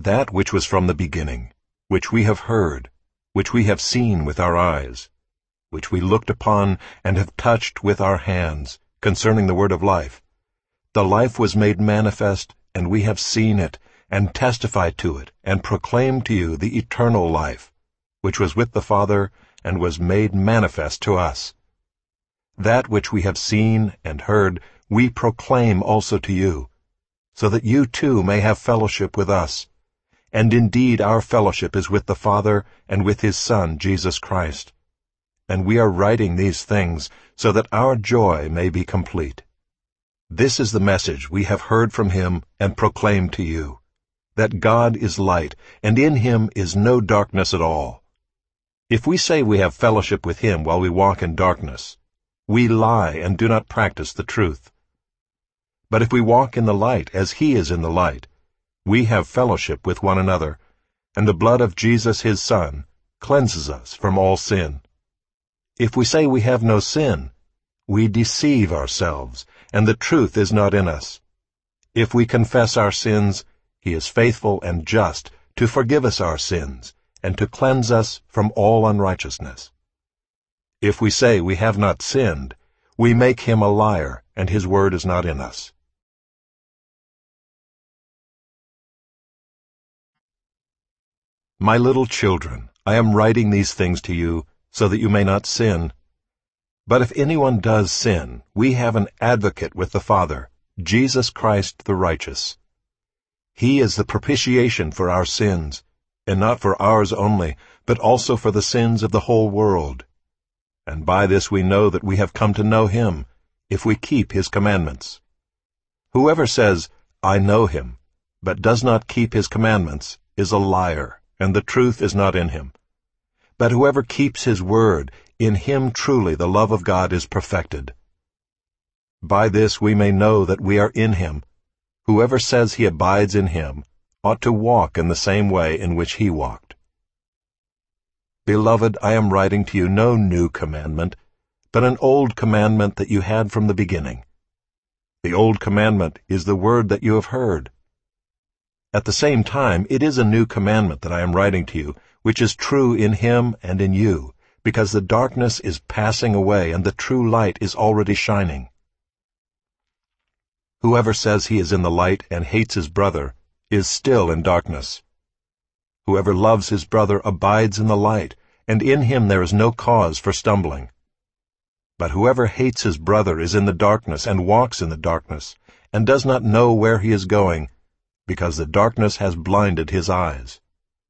that which was from the beginning, which we have heard, which we have seen with our eyes, which we looked upon and have touched with our hands, concerning the word of life. The life was made manifest, and we have seen it, and testified to it, and proclaimed to you the eternal life, which was with the Father, and was made manifest to us. That which we have seen and heard we proclaim also to you, so that you too may have fellowship with us. And indeed our fellowship is with the Father and with his Son, Jesus Christ. And we are writing these things so that our joy may be complete. This is the message we have heard from him and proclaimed to you, that God is light, and in him is no darkness at all. If we say we have fellowship with him while we walk in darkness, we lie and do not practice the truth. But if we walk in the light as he is in the light, we have fellowship with one another, and the blood of Jesus his Son cleanses us from all sin. If we say we have no sin, we deceive ourselves, and the truth is not in us. If we confess our sins, he is faithful and just to forgive us our sins, and to cleanse us from all unrighteousness. If we say we have not sinned, we make him a liar, and his word is not in us. My little children, I am writing these things to you, so that you may not sin. But if anyone does sin, we have an advocate with the Father, Jesus Christ the righteous. He is the propitiation for our sins, and not for ours only, but also for the sins of the whole world. And by this we know that we have come to know him, if we keep his commandments. Whoever says, I know him, but does not keep his commandments, is a liar, and the truth is not in him. But whoever keeps his word, in him truly the love of God is perfected. By this we may know that we are in him. Whoever says he abides in him ought to walk in the same way in which he walked. Beloved, I am writing to you no new commandment, but an old commandment that you had from the beginning. The old commandment is the word that you have heard. At the same time, it is a new commandment that I am writing to you, which is true in him and in you, because the darkness is passing away and the true light is already shining. Whoever says he is in the light and hates his brother is still in darkness. Whoever loves his brother abides in the light, and in him there is no cause for stumbling. But whoever hates his brother is in the darkness and walks in the darkness, and does not know where he is going, because the darkness has blinded his eyes.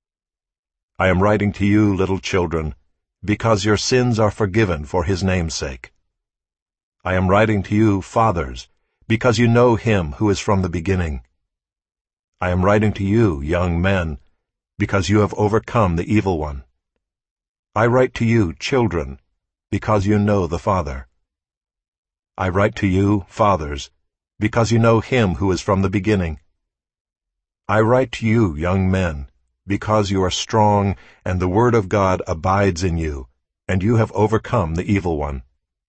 I am writing to you, little children, because your sins are forgiven for his name's sake. I am writing to you, fathers, because you know him who is from the beginning. I am writing to you, young men, because you have overcome the evil one. I write to you, children, because you know the Father. I write to you, fathers, because you know him who is from the beginning. I write to you, young men, because you are strong, and the word of God abides in you, and you have overcome the evil one.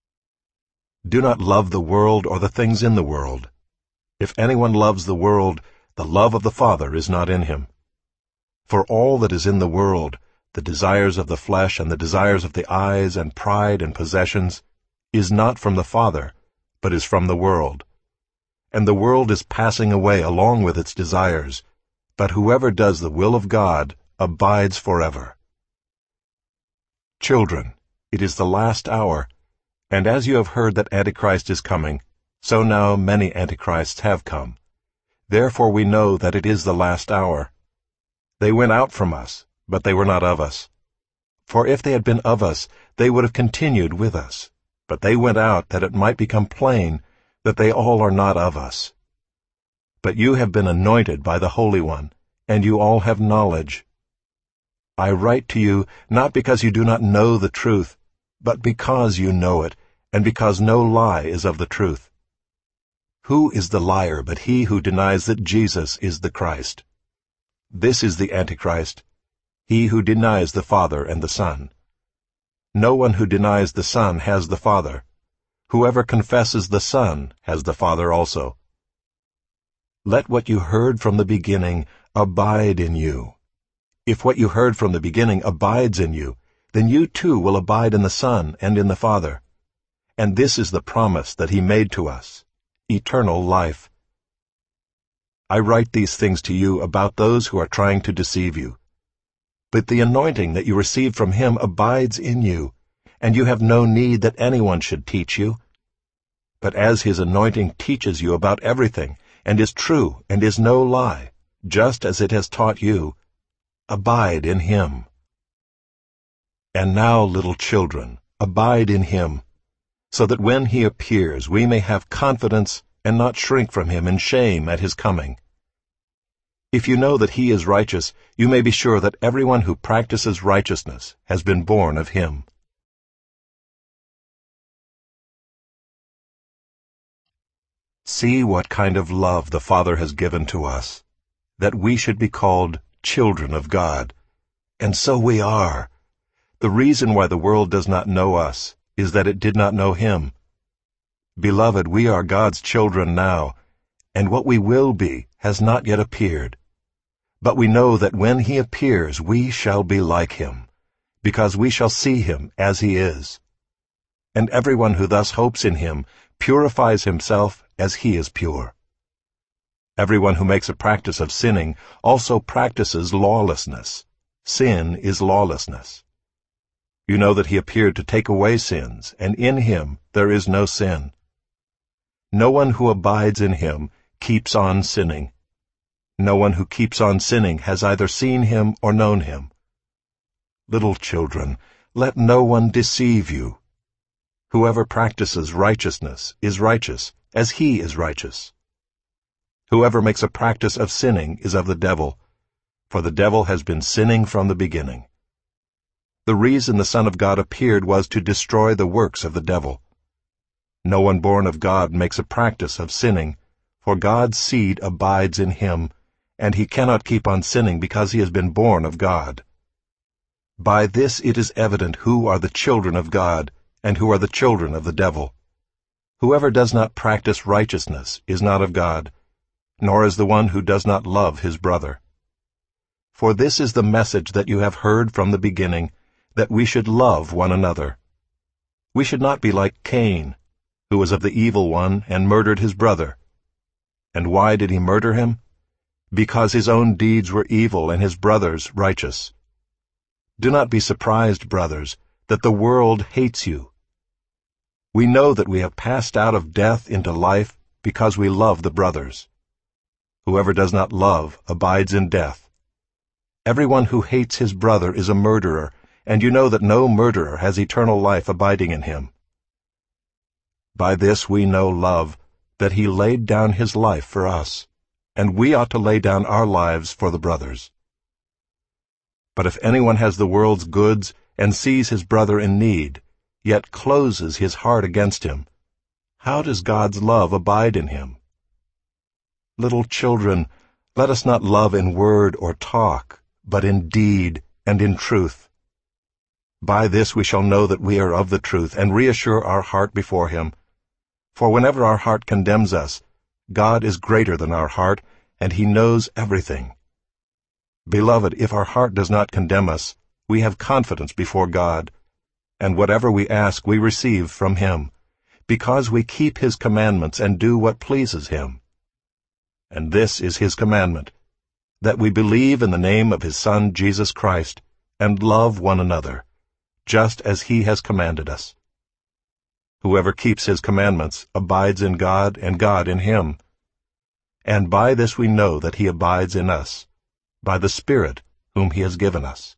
Do not love the world or the things in the world. If anyone loves the world, the love of the Father is not in him. For all that is in the world, the desires of the flesh and the desires of the eyes and pride and possessions, is not from the Father, but is from the world. And the world is passing away along with its desires, but whoever does the will of God abides forever. Children, it is the last hour, and as you have heard that Antichrist is coming, so now many Antichrists have come. Therefore we know that it is the last hour. They went out from us, but they were not of us. For if they had been of us, they would have continued with us. But they went out that it might become plain that they all are not of us. But you have been anointed by the Holy One, and you all have knowledge. I write to you not because you do not know the truth, but because you know it, and because no lie is of the truth. Who is the liar but he who denies that Jesus is the Christ? This is the Antichrist, he who denies the Father and the Son. No one who denies the Son has the Father. Whoever confesses the Son has the Father also. Let what you heard from the beginning abide in you. If what you heard from the beginning abides in you, then you too will abide in the Son and in the Father. And this is the promise that he made to us, eternal life. I write these things to you about those who are trying to deceive you. But the anointing that you receive from him abides in you, and you have no need that anyone should teach you. But as his anointing teaches you about everything, and is true and is no lie, just as it has taught you, abide in him. And now, little children, abide in him, so that when he appears we may have confidence and not shrink from him in shame at his coming. If you know that he is righteous, you may be sure that everyone who practices righteousness has been born of him. See what kind of love the Father has given to us, that we should be called children of God. And so we are. The reason why the world does not know us is that it did not know him. Beloved, we are God's children now, and what we will be has not yet appeared. But we know that when he appears we shall be like him, because we shall see him as he is. And everyone who thus hopes in him purifies himself as he is pure. Everyone who makes a practice of sinning also practices lawlessness. Sin is lawlessness. You know that he appeared to take away sins, and in him there is no sin. No one who abides in him keeps on sinning. No one who keeps on sinning has either seen him or known him. Little children, let no one deceive you. Whoever practices righteousness is righteous, as he is righteous. Whoever makes a practice of sinning is of the devil, for the devil has been sinning from the beginning. The reason the Son of God appeared was to destroy the works of the devil. No one born of God makes a practice of sinning, for God's seed abides in him, and he cannot keep on sinning because he has been born of God. By this it is evident who are the children of God and who are the children of the devil. Whoever does not practice righteousness is not of God, nor is the one who does not love his brother. For this is the message that you have heard from the beginning, that we should love one another. We should not be like Cain, who was of the evil one and murdered his brother. And why did he murder him? Because his own deeds were evil and his brother's righteous. Do not be surprised, brothers, that the world hates you. We know that we have passed out of death into life because we love the brothers. Whoever does not love abides in death. Everyone who hates his brother is a murderer, and you know that no murderer has eternal life abiding in him. By this we know love, that he laid down his life for us, and we ought to lay down our lives for the brothers. But if anyone has the world's goods and sees his brother in need, yet closes his heart against him, how does God's love abide in him? Little children, let us not love in word or talk, but in deed and in truth. By this we shall know that we are of the truth, and reassure our heart before him. For whenever our heart condemns us, God is greater than our heart, and he knows everything. Beloved, if our heart does not condemn us, we have confidence before God, and whatever we ask we receive from him, because we keep his commandments and do what pleases him. And this is his commandment, that we believe in the name of his Son Jesus Christ, and love one another, just as he has commanded us. Whoever keeps his commandments abides in God and God in him. And by this we know that he abides in us, by the Spirit whom he has given us.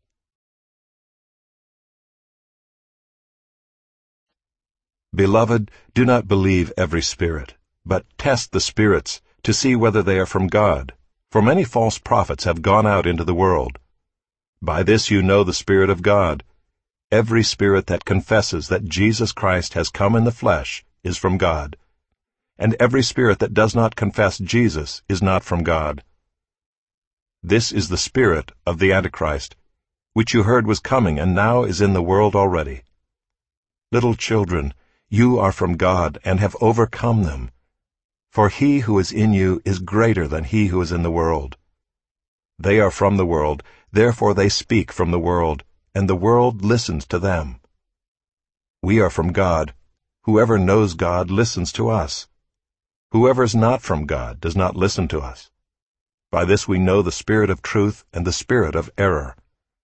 Beloved, do not believe every spirit, but test the spirits to see whether they are from God, for many false prophets have gone out into the world. By this you know the Spirit of God. Every spirit that confesses that Jesus Christ has come in the flesh is from God, and every spirit that does not confess Jesus is not from God. This is the spirit of the Antichrist, which you heard was coming and now is in the world already. Little children, you are from God and have overcome them, for he who is in you is greater than he who is in the world. They are from the world, therefore they speak from the world, and the world listens to them. We are from God. Whoever knows God listens to us. Whoever is not from God does not listen to us. By this we know the spirit of truth and the spirit of error.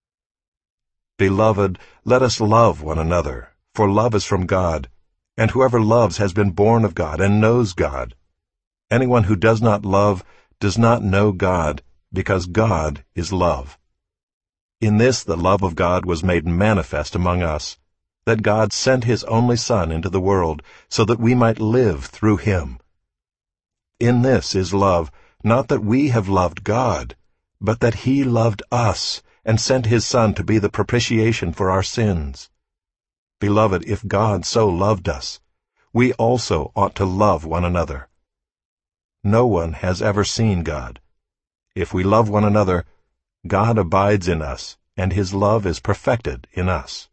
Beloved, let us love one another, for love is from God, and whoever loves has been born of God and knows God. Anyone who does not love does not know God, because God is love. In this the love of God was made manifest among us, that God sent his only Son into the world, so that we might live through him. In this is love, not that we have loved God, but that he loved us, and sent his Son to be the propitiation for our sins. Beloved, if God so loved us, we also ought to love one another. No one has ever seen God. If we love one another, God abides in us, and his love is perfected in us.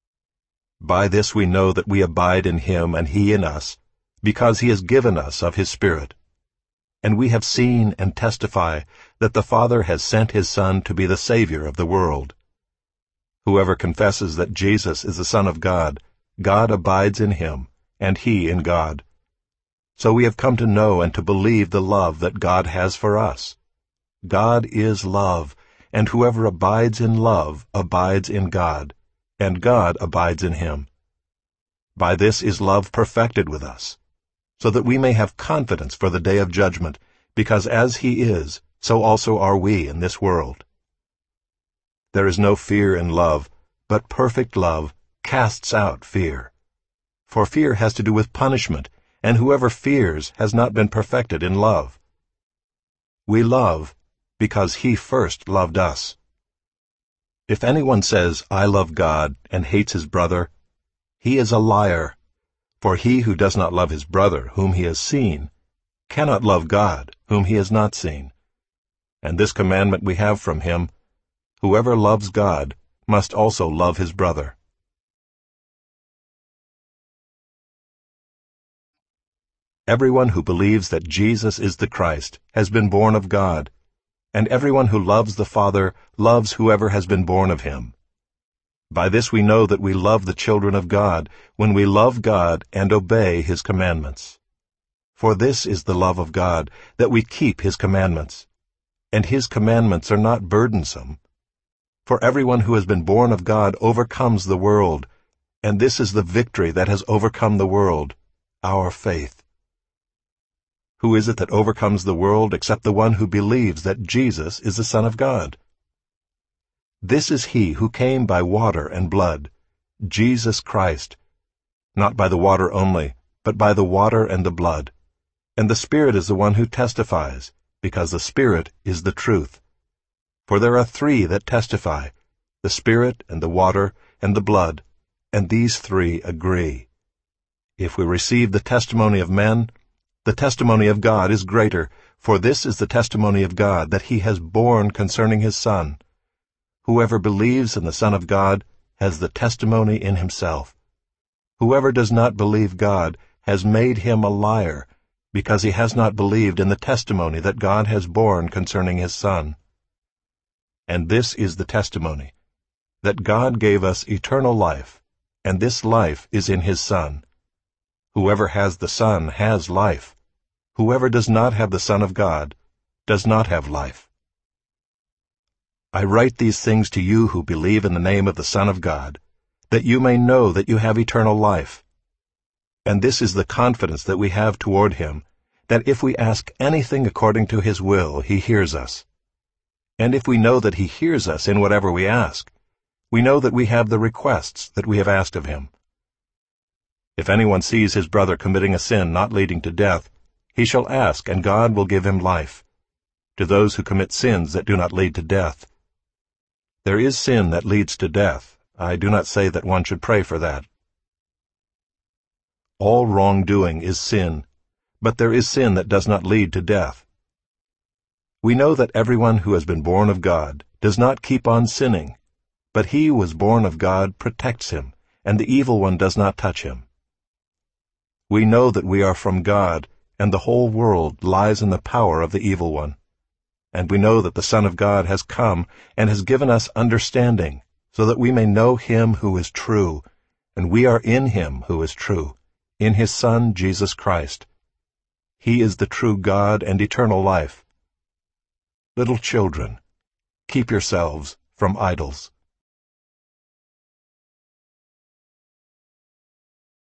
By this we know that we abide in him and he in us, because he has given us of his Spirit. And we have seen and testify that the Father has sent his Son to be the Savior of the world. Whoever confesses that Jesus is the Son of God, God abides in him, and he in God. So we have come to know and to believe the love that God has for us. God is love, and whoever abides in love abides in God, and God abides in him. By this is love perfected with us, so that we may have confidence for the day of judgment, because as he is, so also are we in this world. There is no fear in love, but perfect love casts out fear. For fear has to do with punishment, and whoever fears has not been perfected in love. We love because he first loved us. If anyone says, I love God, and hates his brother, he is a liar. For he who does not love his brother, whom he has seen, cannot love God, whom he has not seen. And this commandment we have from him, whoever loves God must also love his brother. Everyone who believes that Jesus is the Christ has been born of God, and everyone who loves the Father loves whoever has been born of him. By this we know that we love the children of God, when we love God and obey his commandments. For this is the love of God, that we keep his commandments. And his commandments are not burdensome. For everyone who has been born of God overcomes the world, and this is the victory that has overcome the world, our faith. Who is it that overcomes the world except the one who believes that Jesus is the Son of God? This is he who came by water and blood, Jesus Christ, not by the water only, but by the water and the blood. And the Spirit is the one who testifies, because the Spirit is the truth. For there are three that testify, the Spirit and the water and the blood, and these three agree. If we receive the testimony of men, the testimony of God is greater, for this is the testimony of God that he has borne concerning his Son. Whoever believes in the Son of God has the testimony in himself. Whoever does not believe God has made him a liar, because he has not believed in the testimony that God has borne concerning his Son. And this is the testimony, that God gave us eternal life, and this life is in his Son. Whoever has the Son has life. Whoever does not have the Son of God does not have life. I write these things to you who believe in the name of the Son of God, that you may know that you have eternal life. And this is the confidence that we have toward him, that if we ask anything according to his will, he hears us. And if we know that he hears us in whatever we ask, we know that we have the requests that we have asked of him. If anyone sees his brother committing a sin not leading to death, he shall ask, and God will give him life. To those who commit sins that do not lead to death. There is sin that leads to death. I do not say that one should pray for that. All wrongdoing is sin, but there is sin that does not lead to death. We know that everyone who has been born of God does not keep on sinning, but he who was born of God protects him, and the evil one does not touch him. We know that we are from God, and the whole world lies in the power of the evil one. And we know that the Son of God has come and has given us understanding, so that we may know him who is true, and we are in him who is true, in his Son Jesus Christ. He is the true God and eternal life. Little children, keep yourselves from idols.